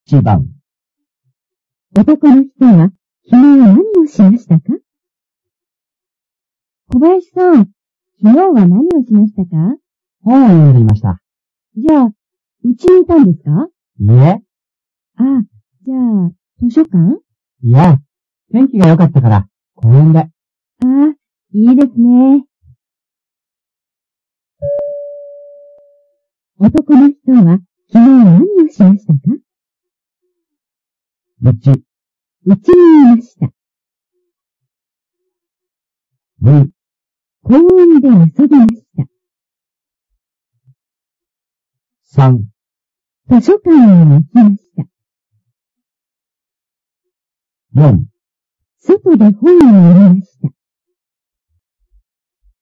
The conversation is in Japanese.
1番。 男の人は昨日何をしましたか？小林さん、昨日は何をしましたか？ 本を読んでいました。 じゃあ、家にいたんですか？ いえ。 あ、じゃあ、図書館？ いや、天気が良かったから、公園で。 ああ、いいですね。男の人は昨日何をしましたか？ 1、 家にいました。 2、 公園で遊びました。 3、 図書館に行きました。 4、 外で本を読みました。